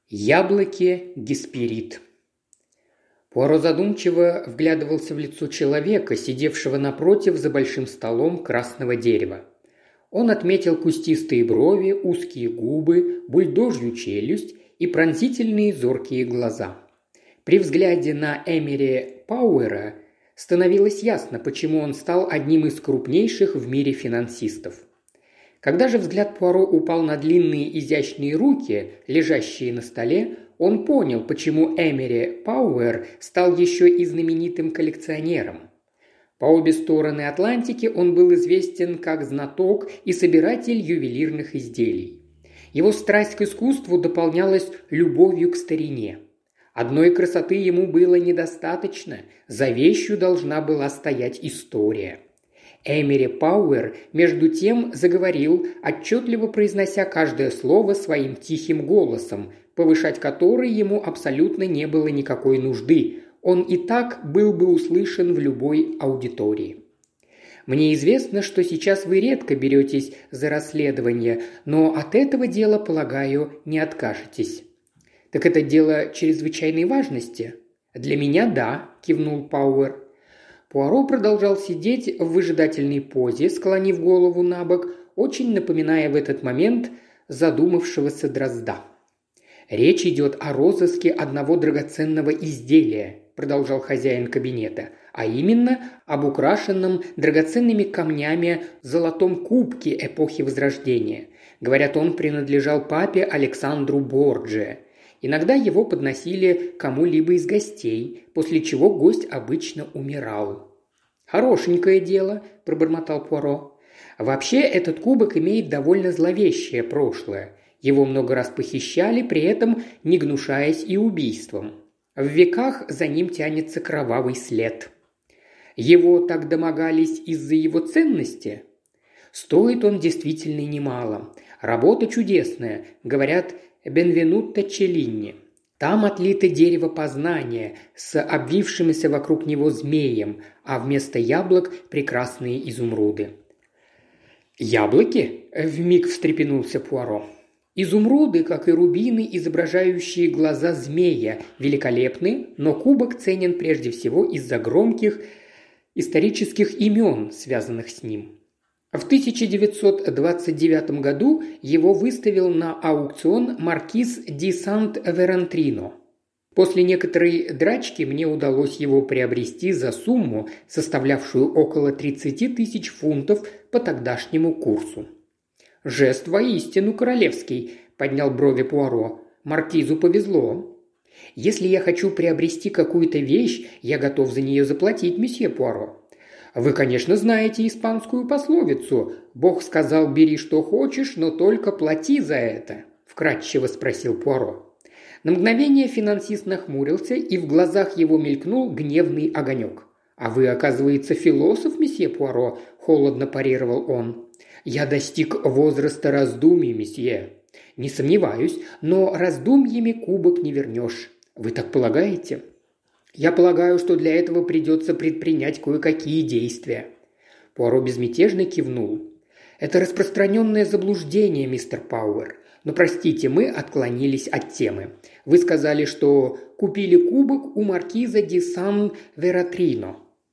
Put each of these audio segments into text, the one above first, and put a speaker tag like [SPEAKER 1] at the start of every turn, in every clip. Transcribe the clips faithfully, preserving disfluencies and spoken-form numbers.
[SPEAKER 1] Яблоки Гесперид. Пуаро задумчиво вглядывался в лицо человека, сидевшего напротив за большим столом красного дерева. Он отметил кустистые брови, узкие губы, бульдожью челюсть и пронзительные зоркие глаза. При взгляде на Эмери Пауэра становилось ясно, почему он стал одним из крупнейших в мире финансистов. Когда же взгляд Пуаро упал на длинные изящные руки, лежащие на столе, он понял, почему Эмери Пауэр стал еще и знаменитым коллекционером. По обе стороны Атлантики он был известен как знаток и собиратель ювелирных изделий. Его страсть к искусству дополнялась любовью к старине. Одной красоты ему было недостаточно, за вещью должна была стоять история. Эмери Пауэр, между тем, заговорил, отчетливо произнося каждое слово своим тихим голосом, повышать который ему абсолютно не было никакой нужды. Он и так был бы услышан в любой аудитории. «Мне известно, что сейчас вы редко беретесь за расследование, но от этого дела, полагаю, не откажетесь». «Так это дело чрезвычайной важности?» «Для меня – да», – кивнул Пауэр. Пуаро продолжал сидеть в выжидательной позе, склонив голову на бок, очень напоминая в этот момент задумавшегося дрозда. «Речь идет о розыске одного драгоценного изделия», – продолжал хозяин кабинета, «а именно об украшенном драгоценными камнями золотом кубке эпохи Возрождения. Говорят, он принадлежал папе Александру Борджиа. Иногда его подносили кому-либо из гостей, после чего гость обычно умирал». «Хорошенькое дело», – пробормотал Пуаро. «Вообще этот кубок имеет довольно зловещее прошлое. Его много раз похищали, при этом не гнушаясь и убийством. В веках за ним тянется кровавый след. Его так домогались из-за его ценности? Стоит он действительно немало. Работа чудесная, говорят, Бенвенутто Челлини. Там отлито дерево познания с обвившимися вокруг него змеем, а вместо яблок прекрасные изумруды». «Яблоки?» – вмиг встрепенулся Пуаро. «Изумруды, как и рубины, изображающие глаза змея, великолепны, но кубок ценен прежде всего из-за громких исторических имен, связанных с ним. В тысяча девятьсот двадцать девятом году его выставил на аукцион маркиз ди Сант-Верантрино. После некоторой драчки мне удалось его приобрести за сумму, составлявшую около тридцати тысяч фунтов по тогдашнему курсу». «Жест воистину королевский», – поднял брови Пуаро. «Маркизу повезло». «Если я хочу приобрести какую-то вещь, я готов за нее заплатить, месье Пуаро». «Вы, конечно, знаете испанскую пословицу. Бог сказал, бери что хочешь, но только плати за это», – вкратчиво спросил Пуаро. На мгновение финансист нахмурился, и в глазах его мелькнул гневный огонек. «А вы, оказывается, философ, месье Пуаро», – холодно парировал он. «Я достиг возраста раздумий, месье». «Не сомневаюсь, но раздумьями кубок не вернешь. Вы так полагаете?» «Я полагаю, что для этого придется предпринять кое-какие действия». Пуаро безмятежно кивнул. «Это распространенное заблуждение, мистер Пауэр. Но, простите, мы отклонились от темы. Вы сказали, что купили кубок у маркиза ди Сан-Вератрино».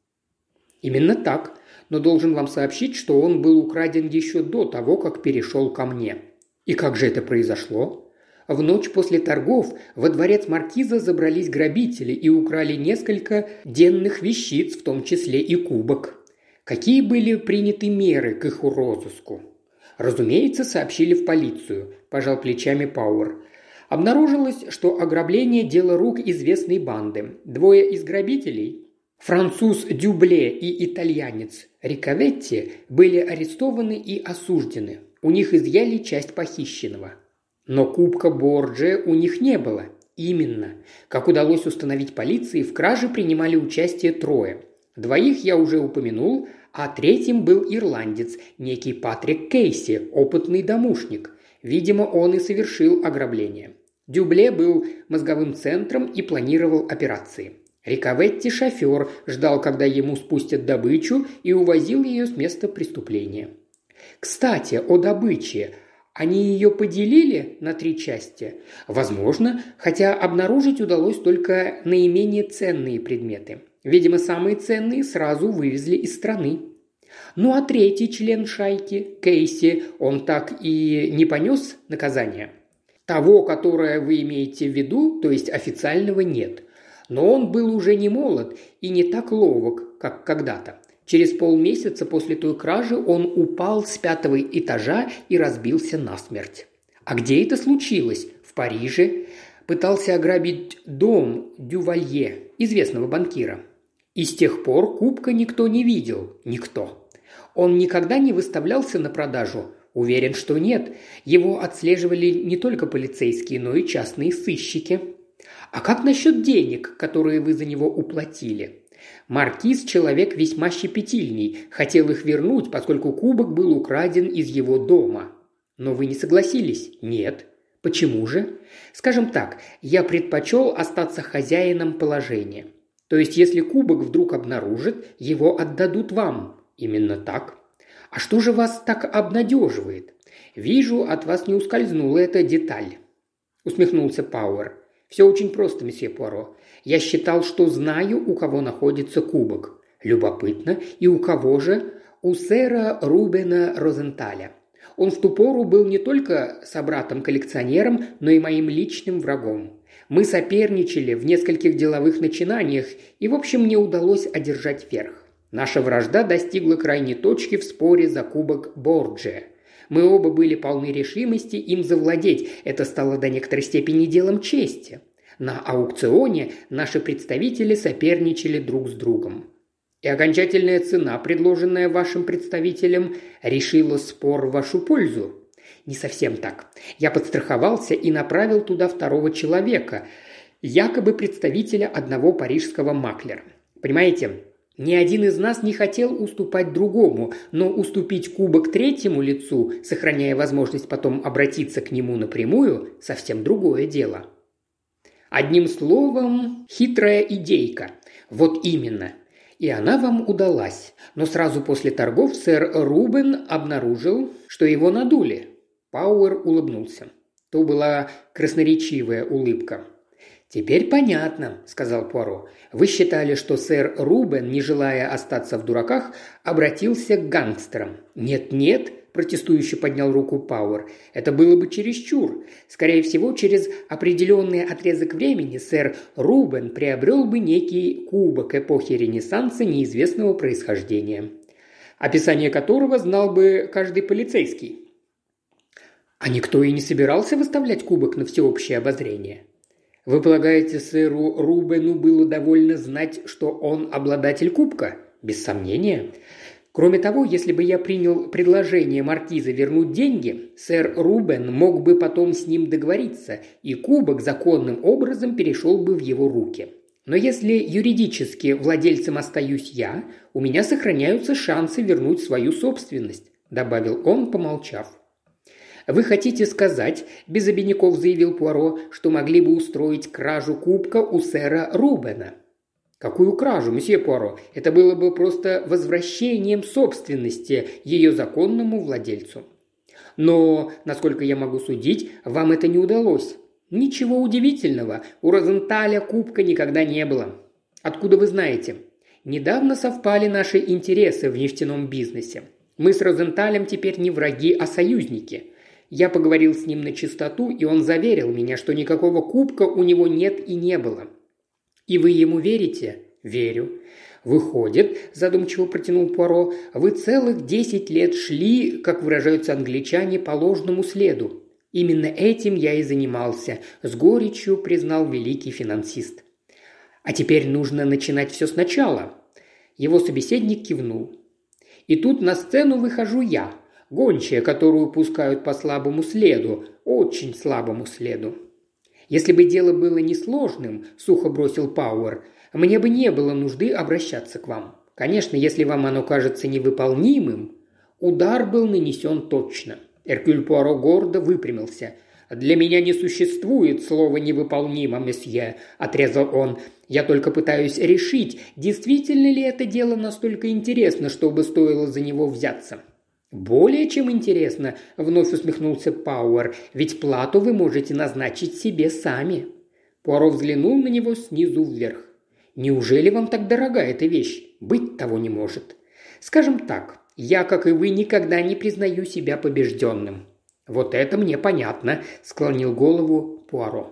[SPEAKER 1] «Именно так. Но должен вам сообщить, что он был украден еще до того, как перешел ко мне». «И как же это произошло?» «В ночь после торгов во дворец маркиза забрались грабители и украли несколько денных вещиц, в том числе и кубок. Какие были приняты меры к их розыску?» «Разумеется, сообщили в полицию», – пожал плечами Пауэр. «Обнаружилось, что ограбление – дело рук известной банды. Двое из грабителей – француз Дюбле и итальянец Рикаветти были арестованы и осуждены. У них изъяли часть похищенного. Но кубка Борджиа у них не было. Именно. Как удалось установить полиции, в краже принимали участие трое. Двоих я уже упомянул, а третьим был ирландец, некий Патрик Кейси, опытный домушник. Видимо, он и совершил ограбление. Дюбле был мозговым центром и планировал операции. Рикаветти – шофер, ждал, когда ему спустят добычу, и увозил ее с места преступления. Кстати, о добыче. Они ее поделили на три части? Возможно, хотя обнаружить удалось только наименее ценные предметы. Видимо, самые ценные сразу вывезли из страны. Ну а третий член шайки, Кейси, он так и не понес наказание? Того, которое вы имеете в виду, то есть официального, нет. Но он был уже не молод и не так ловок, как когда-то. Через полмесяца после той кражи он упал с пятого этажа и разбился насмерть. А где это случилось? В Париже. Пытался ограбить дом Дювалье, известного банкира. И с тех пор кубка никто не видел. Никто. Он никогда не выставлялся на продажу? Уверен, что нет. Его отслеживали не только полицейские, но и частные сыщики. А как насчет денег, которые вы за него уплатили? Маркиз – человек весьма щепетильный, хотел их вернуть, поскольку кубок был украден из его дома. Но вы не согласились? Нет. Почему же? Скажем так, я предпочел остаться хозяином положения. То есть, если кубок вдруг обнаружат, его отдадут вам. Именно так. А что же вас так обнадеживает? Вижу, от вас не ускользнула эта деталь. Усмехнулся Пауэр. Все очень просто, месье Пуаро. Я считал, что знаю, у кого находится кубок. Любопытно, и у кого же? У сэра Рубена Розенталя. Он в ту пору был не только собратом-коллекционером, но и моим личным врагом. Мы соперничали в нескольких деловых начинаниях, и, в общем, мне удалось одержать верх. Наша вражда достигла крайней точки в споре за кубок Борджиа. Мы оба были полны решимости им завладеть. Это стало до некоторой степени делом чести. На аукционе наши представители соперничали друг с другом. И окончательная цена, предложенная вашим представителем, решила спор в вашу пользу. Не совсем так. Я подстраховался и направил туда второго человека, якобы представителя одного парижского маклера. Понимаете, ни один из нас не хотел уступать другому, но уступить кубок третьему лицу, сохраняя возможность потом обратиться к нему напрямую, совсем другое дело. Одним словом, хитрая идейка. Вот именно. И она вам удалась. Но сразу после торгов сэр Рубен обнаружил, что его надули. Пауэр улыбнулся. То была красноречивая улыбка. «Теперь понятно», – сказал Пуаро. «Вы считали, что сэр Рубен, не желая остаться в дураках, обратился к гангстерам?» «Нет-нет», – протестующе поднял руку Пауэр. «Это было бы чересчур. Скорее всего, через определенный отрезок времени сэр Рубен приобрел бы некий кубок эпохи Ренессанса неизвестного происхождения, описание которого знал бы каждый полицейский». «А никто и не собирался выставлять кубок на всеобщее обозрение?» «Вы полагаете, сэру Рубену было довольно знать, что он обладатель кубка?» «Без сомнения. Кроме того, если бы я принял предложение маркиза вернуть деньги, сэр Рубен мог бы потом с ним договориться, и кубок законным образом перешел бы в его руки. Но если юридически владельцем остаюсь я, у меня сохраняются шансы вернуть свою собственность», – добавил он, помолчав. «Вы хотите сказать, – без обиняков заявил Пуаро, – что могли бы устроить кражу кубка у сэра Рубена?» «Какую кражу, месье Пуаро? Это было бы просто возвращением собственности ее законному владельцу». «Но, насколько я могу судить, вам это не удалось». «Ничего удивительного, у Розенталя кубка никогда не было». «Откуда вы знаете?» «Недавно совпали наши интересы в нефтяном бизнесе. Мы с Розенталем теперь не враги, а союзники». Я поговорил с ним на чистоту, и он заверил меня, что никакого кубка у него нет и не было. «И вы ему верите?» «Верю». «Выходит, – задумчиво протянул Пуаро, – вы целых десять лет шли, как выражаются англичане, по ложному следу. Именно этим я и занимался», – с горечью признал великий финансист. «А теперь нужно начинать все сначала». Его собеседник кивнул. «И тут на сцену выхожу я. Гончая, которую пускают по слабому следу, очень слабому следу». «Если бы дело было несложным, – сухо бросил Пауэр, – мне бы не было нужды обращаться к вам. Конечно, если вам оно кажется невыполнимым». Удар был нанесен точно. Эркюль Пуаро гордо выпрямился. «Для меня не существует слова «невыполнимо», месье», – отрезал он. «Я только пытаюсь решить, действительно ли это дело настолько интересно, чтобы стоило за него взяться». «Более чем интересно», – вновь усмехнулся Пауэр, – «ведь плату вы можете назначить себе сами». Пуаро взглянул на него снизу вверх. «Неужели вам так дорога эта вещь? Быть того не может. Скажем так, я, как и вы, никогда не признаю себя побежденным». «Вот это мне понятно», – склонил голову Пуаро.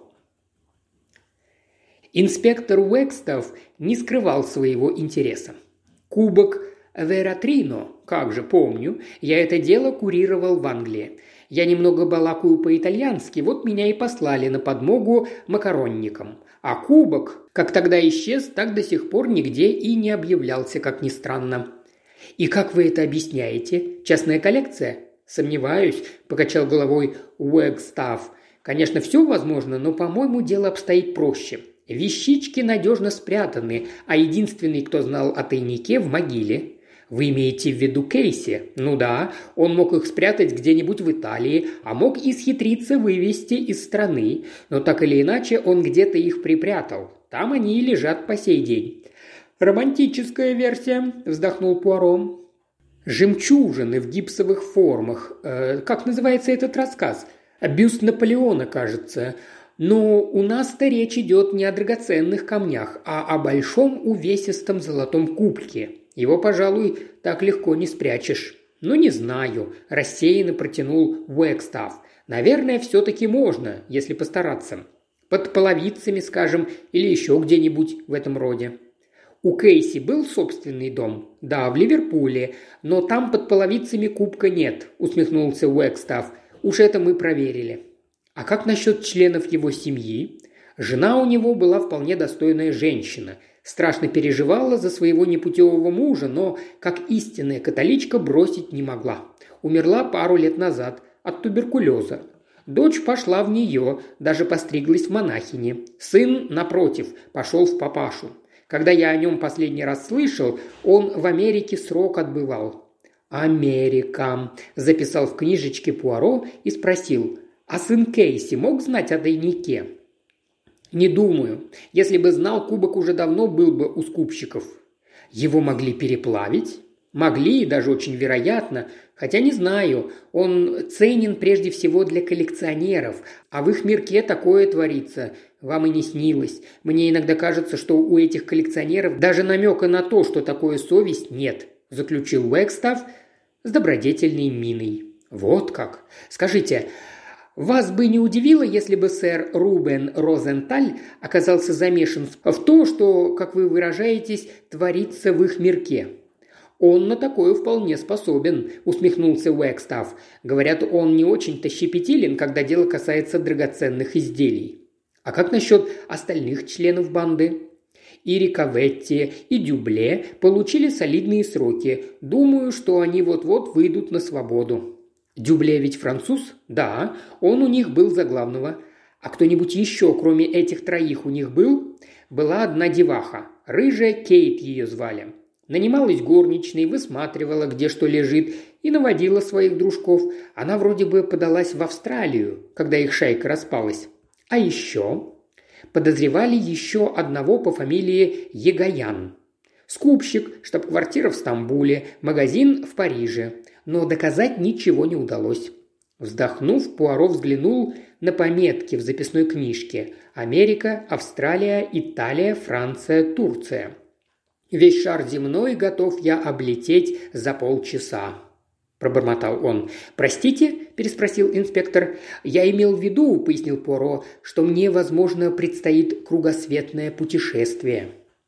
[SPEAKER 1] Инспектор Уэкстафф не скрывал своего интереса. Кубок Вератрино, как же помню, я это дело курировал в Англии. Я немного балакаю по-итальянски, вот меня и послали на подмогу макаронникам. А кубок, как тогда исчез, так до сих пор нигде и не объявлялся, как ни странно. «И как вы это объясняете? Частная коллекция?» «Сомневаюсь», – покачал головой Уэкстафф. «Конечно, все возможно, но, по-моему, дело обстоит проще. Вещички надежно спрятаны, а единственный, кто знал о тайнике, в могиле». «Вы имеете в виду Кейси?» «Ну да, он мог их спрятать где-нибудь в Италии, а мог исхитриться вывезти из страны. Но так или иначе он где-то их припрятал. Там они и лежат по сей день». «Романтическая версия», – вздохнул Пуаро. «Жемчужины в гипсовых формах. Э, как называется этот рассказ? Бюст Наполеона, кажется. Но у нас-то речь идет не о драгоценных камнях, а о большом увесистом золотом кубке. Его, пожалуй, так легко не спрячешь». «Ну, не знаю», – рассеянно протянул Уэкстафф. «Наверное, все-таки можно, если постараться. Под половицами, скажем, или еще где-нибудь в этом роде». «У Кейси был собственный дом?» «Да, в Ливерпуле. Но там под половицами кубка нет», – усмехнулся Уэкстафф. «Уж это мы проверили». «А как насчет членов его семьи?» «Жена у него была вполне достойная женщина. Страшно переживала за своего непутевого мужа, но, как истинная католичка, бросить не могла. Умерла пару лет назад от туберкулеза. Дочь пошла в нее, даже постриглась в монахини. Сын, напротив, пошел в папашу. Когда я о нем последний раз слышал, он в Америке срок отбывал». «Америка», – записал в книжечке Пуаро и спросил, «а сын Кейси мог знать о тайнике?» «Не думаю. Если бы знал, кубок уже давно был бы у скупщиков». «Его могли переплавить?» «Могли, и даже очень вероятно. Хотя не знаю. Он ценен прежде всего для коллекционеров, а в их мирке такое творится. Вам и не снилось. Мне иногда кажется, что у этих коллекционеров даже намека на то, что такое совесть, нет», – заключил Уэкстафф с добродетельной миной. «Вот как. Скажите, вас бы не удивило, если бы сэр Рубен Розенталь оказался замешан в то, что, как вы выражаетесь, творится в их мирке?» «Он на такое вполне способен», – усмехнулся Уэкстафф. «Говорят, он не очень-то щепетилен, когда дело касается драгоценных изделий». «А как насчет остальных членов банды?» «И Риковетти, и Дюбле получили солидные сроки. Думаю, что они вот-вот выйдут на свободу». «Дюбле ведь француз?» «Да, он у них был за главного». «А кто-нибудь еще, кроме этих троих, у них был?» «Была одна деваха. Рыжая Кейт ее звали. Нанималась горничной, высматривала, где что лежит, и наводила своих дружков. Она вроде бы подалась в Австралию, когда их шайка распалась. А еще подозревали еще одного по фамилии Егоян. Скупщик, штаб-квартира в Стамбуле, магазин в Париже. Но доказать ничего не удалось». Вздохнув, Пуаро взглянул на пометки в записной книжке. «Америка, Австралия, Италия, Франция, Турция. Весь шар земной готов я облететь за полчаса», – пробормотал он. «Простите?» – переспросил инспектор. «Я имел в виду, – пояснил Пуаро, – что мне, возможно, предстоит кругосветное путешествие».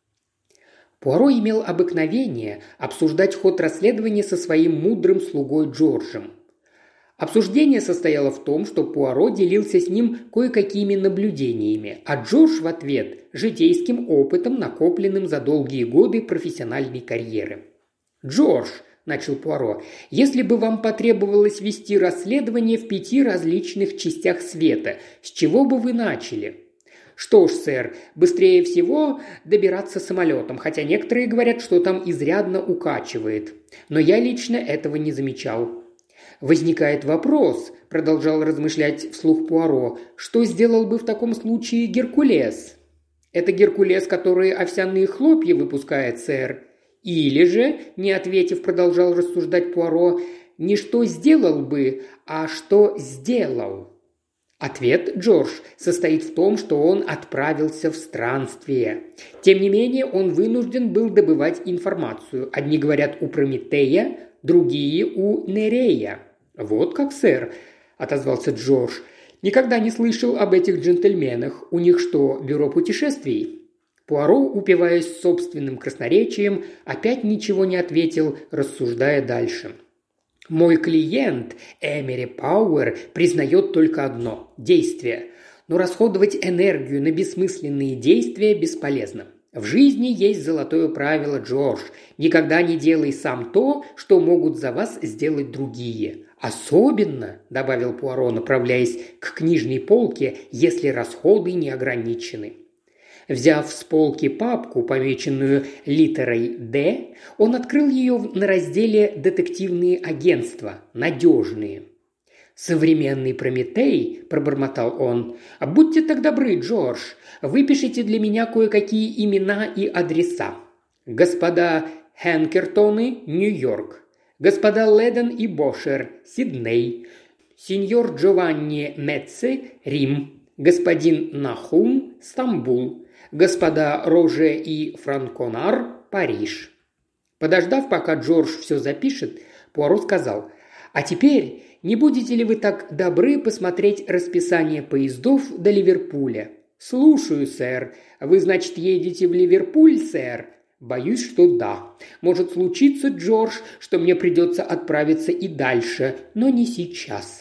[SPEAKER 1] Пуаро имел обыкновение обсуждать ход расследования со своим мудрым слугой Джорджем. Обсуждение состояло в том, что Пуаро делился с ним кое-какими наблюдениями, а Джордж в ответ – житейским опытом, накопленным за долгие годы профессиональной карьеры. «Джордж», – начал Пуаро, – «если бы вам потребовалось вести расследование в пяти различных частях света, с чего бы вы начали?» «Что ж, сэр, быстрее всего добираться самолетом, хотя некоторые говорят, что там изрядно укачивает. Но я лично этого не замечал». «Возникает вопрос», – продолжал размышлять вслух Пуаро, – «что сделал бы в таком случае Геркулес?» «Это Геркулес, который овсяные хлопья выпускает, сэр». «Или же», – не ответив, продолжал рассуждать Пуаро, не что сделал бы, а что сделал. Ответ, Джордж, состоит в том, что он отправился в странствие. Тем не менее, он вынужден был добывать информацию. Одни говорят у Прометея, другие у Нерея. «Вот как, сэр», – отозвался Джордж. «Никогда не слышал об этих джентльменах. У них что, бюро путешествий?» Пуаро, упиваясь собственным красноречием, опять ничего не ответил, рассуждая дальше. «Мой клиент, Эмери Пауэр, признает только одно – действие. Но расходовать энергию на бессмысленные действия бесполезно. В жизни есть золотое правило, Джордж. Никогда не делай сам то, что могут за вас сделать другие. Особенно, – добавил Пуаро, направляясь к книжной полке, – если расходы не ограничены». Взяв с полки папку, помеченную литерой «Д», он открыл ее на разделе «Детективные агентства. Надежные». «Современный Прометей», – пробормотал он. «Будьте так добры, Джордж, выпишите для меня кое-какие имена и адреса. Господа Хенкертоны, Нью-Йорк. Господа Леден и Бошер, Сидней. Сеньор Джованни Мецци, Рим. Господин Нахум, Стамбул. Господа Роже и Франконар, Париж». Подождав, пока Джордж все запишет, Пуаро сказал: «А теперь не будете ли вы так добры посмотреть расписание поездов до Ливерпуля?» «Слушаю, сэр. Вы, значит, едете в Ливерпуль, сэр?» «Боюсь, что да. Может случиться, Джордж, что мне придется отправиться и дальше, но не сейчас».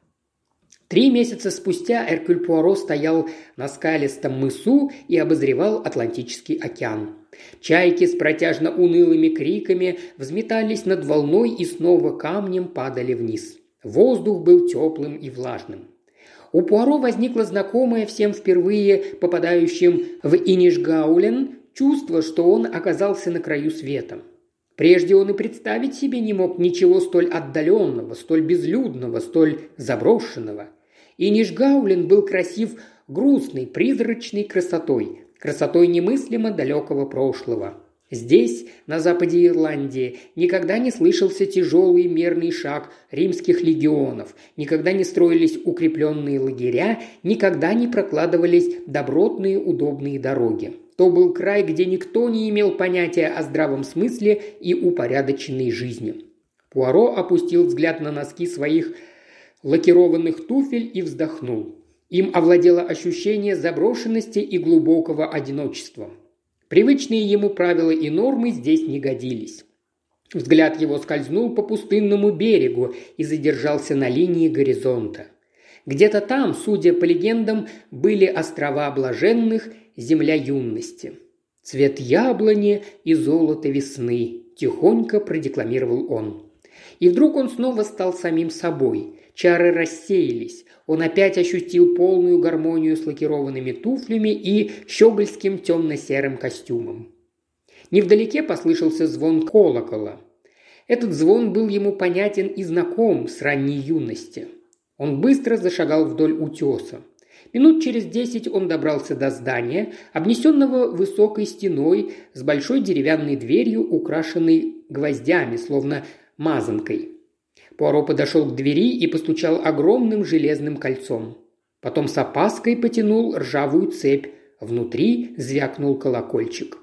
[SPEAKER 1] Три месяца спустя Эркюль Пуаро стоял на скалистом мысу и обозревал Атлантический океан. Чайки с протяжно унылыми криками взметались над волной и снова камнем падали вниз. Воздух был теплым и влажным. У Пуаро возникло знакомое всем впервые попадающим в Инишгаулен чувство, что он оказался на краю света. Прежде он и представить себе не мог ничего столь отдаленного, столь безлюдного, столь заброшенного. Инишгаулен был красив грустной, призрачной красотой, красотой немыслимо далекого прошлого. Здесь, на западе Ирландии, никогда не слышался тяжелый мерный шаг римских легионов, никогда не строились укрепленные лагеря, никогда не прокладывались добротные удобные дороги. То был край, где никто не имел понятия о здравом смысле и упорядоченной жизни. Пуаро опустил взгляд на носки своих лакированных туфель и вздохнул. Им овладело ощущение заброшенности и глубокого одиночества. Привычные ему правила и нормы здесь не годились. Взгляд его скользнул по пустынному берегу и задержался на линии горизонта. Где-то там, судя по легендам, были острова блаженных, земля юности. «Цвет яблони и золото весны», – тихонько продекламировал он. И вдруг он снова стал самим собой. Чары рассеялись. Он опять ощутил полную гармонию с лакированными туфлями и щегольским темно-серым костюмом. Невдалеке послышался звон колокола. Этот звон был ему понятен и знаком с ранней юности. Он быстро зашагал вдоль утеса. Минут через десять он добрался до здания, обнесенного высокой стеной с большой деревянной дверью, украшенной гвоздями, словно мазанкой. Пуаро подошел к двери и постучал огромным железным кольцом. Потом с опаской потянул ржавую цепь. Внутри звякнул колокольчик.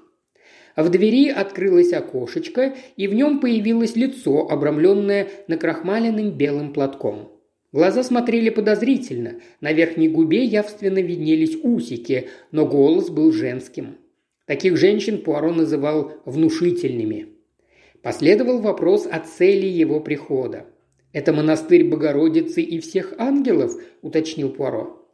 [SPEAKER 1] В двери открылось окошечко, и в нем появилось лицо, обрамленное накрахмаленным белым платком. Глаза смотрели подозрительно, на верхней губе явственно виднелись усики, но голос был женским. Таких женщин Пуаро называл внушительными. Последовал вопрос о цели его прихода. «Это монастырь Богородицы и всех ангелов?» – уточнил Пуаро.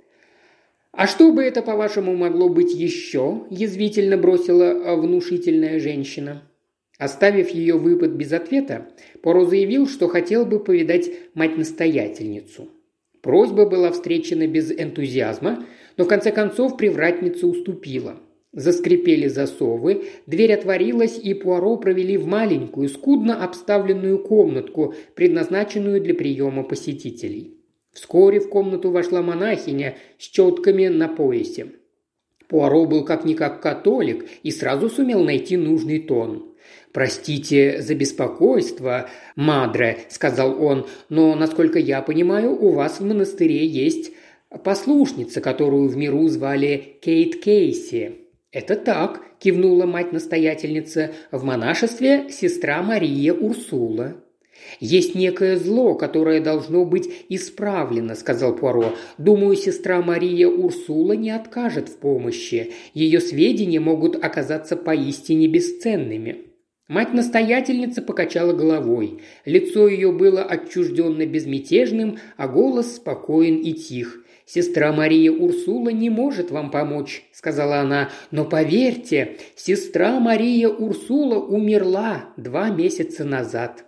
[SPEAKER 1] «А что бы это, по-вашему, могло быть еще?» – язвительно бросила внушительная женщина. Оставив ее выпад без ответа, Пуаро заявил, что хотел бы повидать мать-настоятельницу. Просьба была встречена без энтузиазма, но в конце концов привратница уступила. Заскрипели засовы, дверь отворилась, и Пуаро провели в маленькую, скудно обставленную комнатку, предназначенную для приема посетителей. Вскоре в комнату вошла монахиня с четками на поясе. Пуаро был как-никак католик и сразу сумел найти нужный тон. «Простите за беспокойство, мадре», – сказал он, – «но, насколько я понимаю, у вас в монастыре есть послушница, которую в миру звали Кейт Кейси». «Это так», – кивнула мать-настоятельница, – «в монашестве сестра Мария Урсула». «Есть некое зло, которое должно быть исправлено», – сказал Пуаро. «Думаю, сестра Мария Урсула не откажет в помощи. Ее сведения могут оказаться поистине бесценными». Мать-настоятельница покачала головой. Лицо ее было отчужденно безмятежным, а голос спокоен и тих. «Сестра Мария Урсула не может вам помочь», – сказала она, – «но поверьте, сестра Мария Урсула умерла два месяца назад».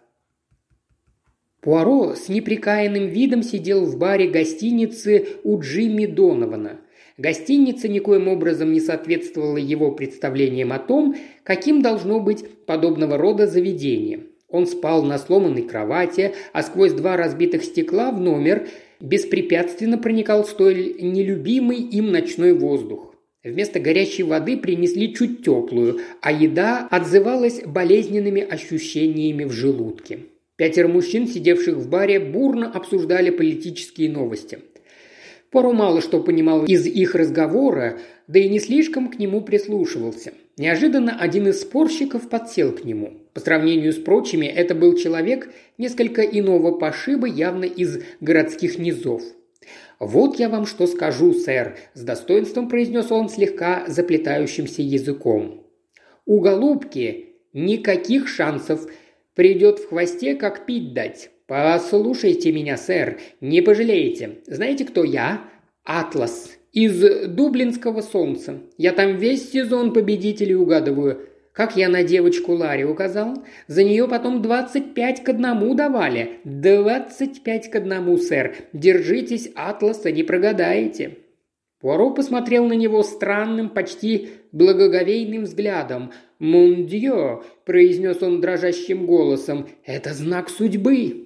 [SPEAKER 1] Пуаро с непрекаянным видом сидел в баре гостиницы у Джимми Донована. Гостиница никоим образом не соответствовала его представлениям о том, каким должно быть подобного рода заведение. Он спал на сломанной кровати, а сквозь два разбитых стекла в номер беспрепятственно проникал столь нелюбимый им ночной воздух. Вместо горячей воды принесли чуть теплую, а еда отзывалась болезненными ощущениями в желудке. Пятеро мужчин, сидевших в баре, бурно обсуждали политические новости. Пуаро мало что понимал из их разговора, да и не слишком к нему прислушивался. Неожиданно один из спорщиков подсел к нему. По сравнению с прочими, это был человек несколько иного пошиба, явно из городских низов. «Вот я вам что скажу, сэр», – с достоинством произнес он слегка заплетающимся языком. «У голубки никаких шансов. Придет в хвосте, как пить дать. Послушайте меня, сэр, не пожалеете. Знаете, кто я? Атлас. Из Дублинского солнца. Я там весь сезон победителей угадываю. Как я на девочку Ларри указал? За нее потом двадцать пять к одному давали. Двадцать пять к одному, сэр. Держитесь Атласа, не прогадаете». Пуаро посмотрел на него странным, почти благоговейным взглядом. «Мон дьё», – произнес он дрожащим голосом, – «это знак судьбы».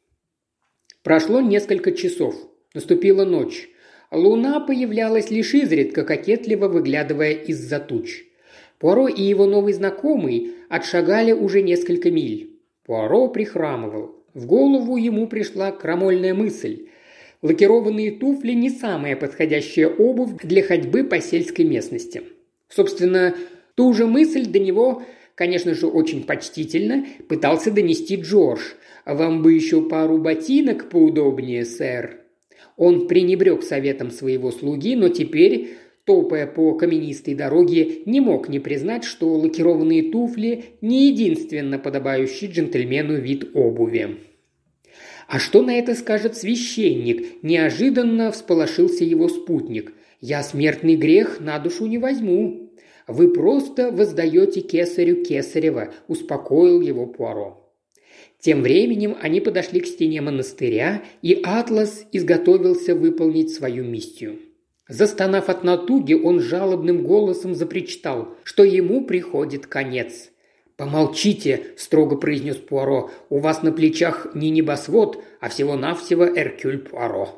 [SPEAKER 1] Прошло несколько часов. Наступила ночь. Луна появлялась лишь изредка, кокетливо выглядывая из-за туч. Пуаро и его новый знакомый отшагали уже несколько миль. Пуаро прихрамывал. В голову ему пришла крамольная мысль. Лакированные туфли – не самая подходящая обувь для ходьбы по сельской местности. Собственно, ту же мысль до него, конечно же, очень почтительно пытался донести Джордж. «Вам бы еще пару ботинок поудобнее, сэр». Он пренебрег советом своего слуги, но теперь, топая по каменистой дороге, не мог не признать, что лакированные туфли – не единственно подобающий джентльмену вид обуви. «А что на это скажет священник?» – неожиданно всполошился его спутник. «Я смертный грех на душу не возьму». «Вы просто воздаете кесарю кесарева», – успокоил его Пуаро. Тем временем они подошли к стене монастыря, и Атлас изготовился выполнить свою миссию. Застонав от натуги, он жалобным голосом запричитал, что ему приходит конец. «Помолчите», – строго произнес Пуаро, – «у вас на плечах не небосвод, а всего-навсего Эркюль Пуаро».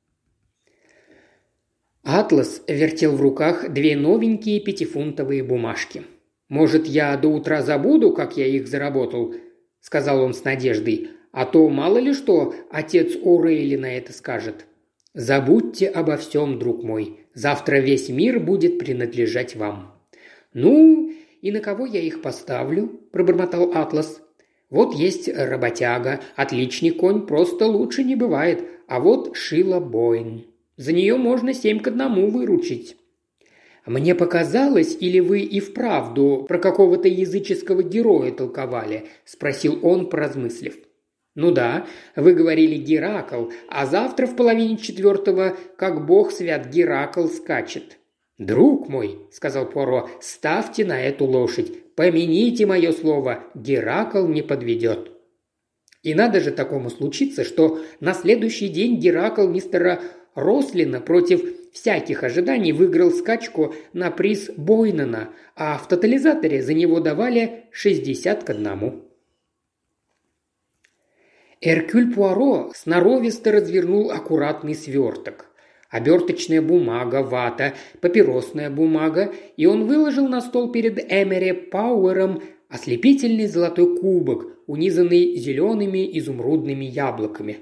[SPEAKER 1] Атлас вертел в руках две новенькие пятифунтовые бумажки. «Может, я до утра забуду, как я их заработал?» – сказал он с надеждой. «А то мало ли что отец О'Рейли на это скажет». «Забудьте обо всем, друг мой. Завтра весь мир будет принадлежать вам». «Ну, и на кого я их поставлю?» – пробормотал Атлас. «Вот есть работяга, отличный конь, просто лучше не бывает. А вот Шила Бойн. За нее можно семь к одному выручить». «Мне показалось, или вы и вправду про какого-то языческого героя толковали?» – спросил он, поразмыслив. «Ну да, вы говорили Геракл, а завтра в половине четвертого, как бог свят, Геракл скачет». «Друг мой», – сказал Пуаро, – «ставьте на эту лошадь. Помяните мое слово, Геракл не подведет». И надо же такому случиться, что на следующий день Геракл мистера Рослина против всяких ожиданий выиграл скачку на приз Бойнена, а в тотализаторе за него давали шестьдесят к одному. Эркюль Пуаро сноровисто развернул аккуратный сверток. Оберточная бумага, вата, папиросная бумага, и он выложил на стол перед Эмери Пауэром ослепительный золотой кубок, унизанный зелеными изумрудными яблоками.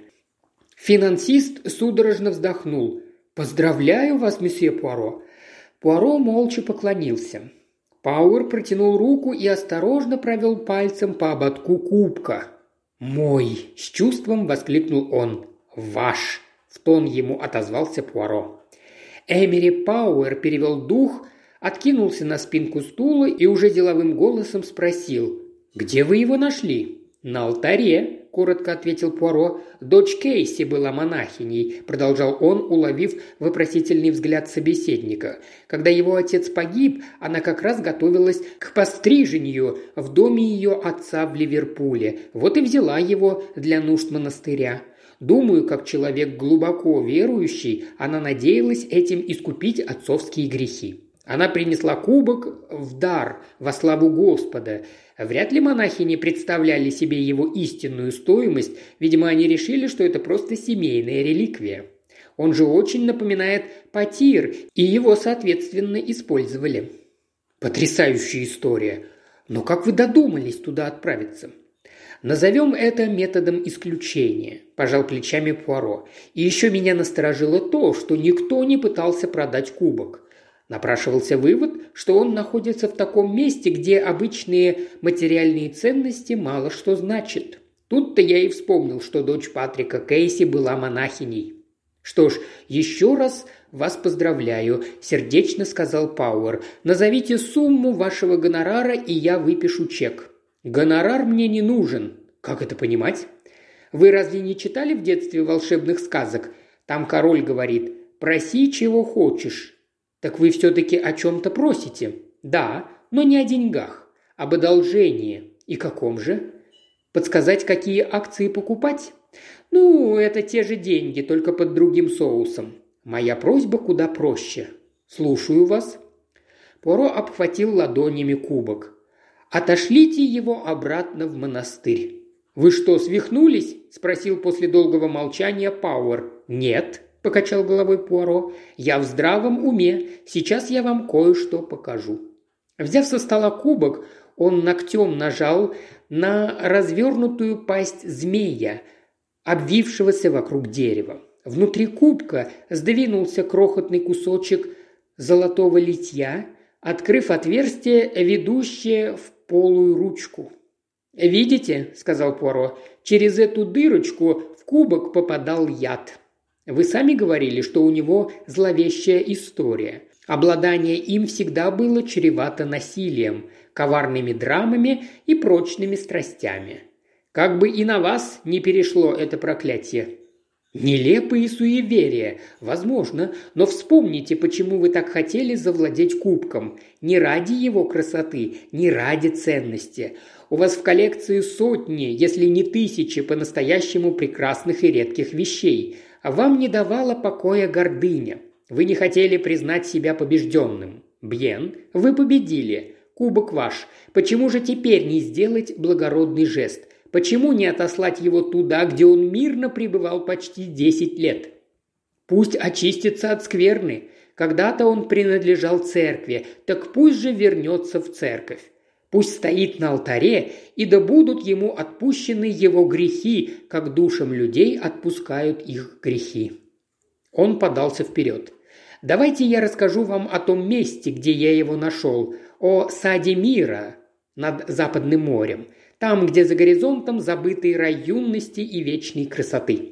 [SPEAKER 1] Финансист судорожно вздохнул. «Поздравляю вас, месье Пуаро!» Пуаро молча поклонился. Пауэр протянул руку и осторожно провел пальцем по ободку кубка. «Мой!» – с чувством воскликнул он. «Ваш!» – в тон ему отозвался Пуаро. Эмери Пауэр перевел дух, откинулся на спинку стула и уже деловым голосом спросил: «Где вы его нашли?» «На алтаре», – коротко ответил Пуаро. «Дочь Кейси была монахиней», – продолжал он, уловив вопросительный взгляд собеседника. «Когда его отец погиб, она как раз готовилась к пострижению в доме ее отца в Ливерпуле. Вот и взяла его для нужд монастыря. Думаю, как человек глубоко верующий, она надеялась этим искупить отцовские грехи. Она принесла кубок в дар во славу Господа. Вряд ли монахини представляли себе его истинную стоимость, видимо, они решили, что это просто семейная реликвия. Он же очень напоминает потир, и его, соответственно, использовали». «Потрясающая история! Но как вы додумались туда отправиться?» «Назовем это методом исключения», – пожал плечами Пуаро. «И еще меня насторожило то, что никто не пытался продать кубок. Напрашивался вывод, что он находится в таком месте, где обычные материальные ценности мало что значат. Тут-то я и вспомнил, что дочь Патрика Кейси была монахиней». «Что ж, еще раз вас поздравляю», – сердечно сказал Пауэр. «Назовите сумму вашего гонорара, и я выпишу чек». «Гонорар мне не нужен». «Как это понимать?» «Вы разве не читали в детстве волшебных сказок? Там король говорит: проси, чего хочешь». «Так вы все-таки о чем-то просите?» «Да, но не о деньгах. Об одолжении». «И каком же?» «Подсказать, какие акции покупать?» «Ну, это те же деньги, только под другим соусом. Моя просьба куда проще». «Слушаю вас». Пуаро обхватил ладонями кубок. «Отошлите его обратно в монастырь». «Вы что, свихнулись?» – спросил после долгого молчания Пауэр. «Нет», – покачал головой Пуаро. «Я в здравом уме. Сейчас я вам кое-что покажу». Взяв со стола кубок, он ногтем нажал на развернутую пасть змея, обвившегося вокруг дерева. Внутри кубка сдвинулся крохотный кусочек золотого литья, открыв отверстие, ведущее в полую ручку. «Видите?» – сказал Пуаро. «Через эту дырочку в кубок попадал яд. Вы сами говорили, что у него зловещая история. Обладание им всегда было чревато насилием, коварными драмами и прочными страстями. Как бы и на вас не перешло это проклятие». «Нелепые суеверия, возможно, но вспомните, почему вы так хотели завладеть кубком. Не ради его красоты, не ради ценности. У вас в коллекции сотни, если не тысячи по-настоящему прекрасных и редких вещей. А вам не давала покоя гордыня. Вы не хотели признать себя побежденным. Бьен, вы победили. Кубок ваш. Почему же теперь не сделать благородный жест? Почему не отослать его туда, где он мирно пребывал почти десять лет? Пусть очистится от скверны. Когда-то он принадлежал церкви, так пусть же вернется в церковь. Пусть стоит на алтаре, и да будут ему отпущены его грехи, как душам людей отпускают их грехи». Он подался вперед. «Давайте я расскажу вам о том месте, где я его нашел, о саде мира над Западным морем, там, где за горизонтом забытый рай юности и вечной красоты».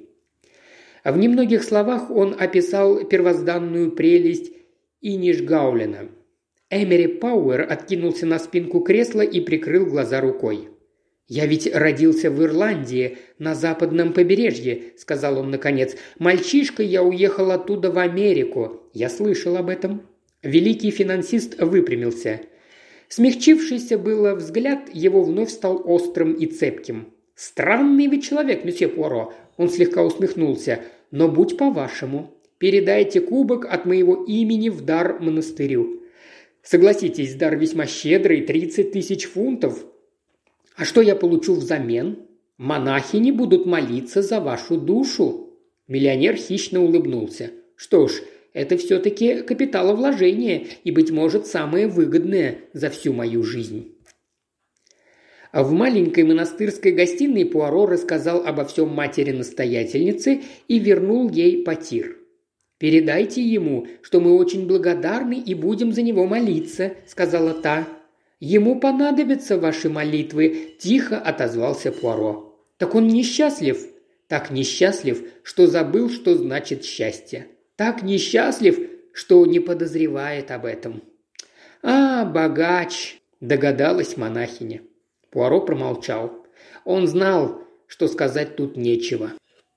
[SPEAKER 1] В немногих словах он описал первозданную прелесть Инишгаулена. Эмери Пауэр откинулся на спинку кресла и прикрыл глаза рукой. «Я ведь родился в Ирландии, на западном побережье», – сказал он наконец. «Мальчишкой я уехал оттуда в Америку. Я слышал об этом». Великий финансист выпрямился. Смягчившийся было взгляд его вновь стал острым и цепким. «Странный вы человек, месье Пуаро», – он слегка усмехнулся. «Но будь по-вашему. Передайте кубок от моего имени в дар монастырю. Согласитесь, дар весьма щедрый, тридцать тысяч фунтов. А что я получу взамен? Монахини будут молиться за вашу душу». Миллионер хищно улыбнулся. Что ж, это все-таки капиталовложение и, быть может, самое выгодное за всю мою жизнь». А в маленькой монастырской гостиной Пуаро рассказал обо всем матери-настоятельнице и вернул ей потир. «Передайте ему, что мы очень благодарны и будем за него молиться», – сказала та. «Ему понадобятся ваши молитвы», – тихо отозвался Пуаро. «Так он несчастлив?» «Так несчастлив, что забыл, что значит счастье. Так несчастлив, что не подозревает об этом». «А, богач», – догадалась монахиня. Пуаро промолчал. Он знал, что сказать тут нечего.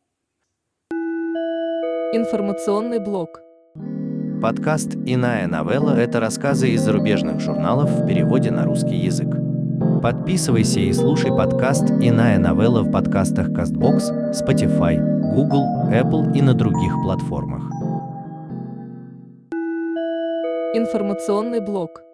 [SPEAKER 2] Информационный блок.
[SPEAKER 3] Подкаст «Иная новелла» – это рассказы из зарубежных журналов в переводе на русский язык. Подписывайся и слушай подкаст «Иная новелла» в подкастах Castbox, Spotify, Google, Apple и на других платформах.
[SPEAKER 2] Информационный блок.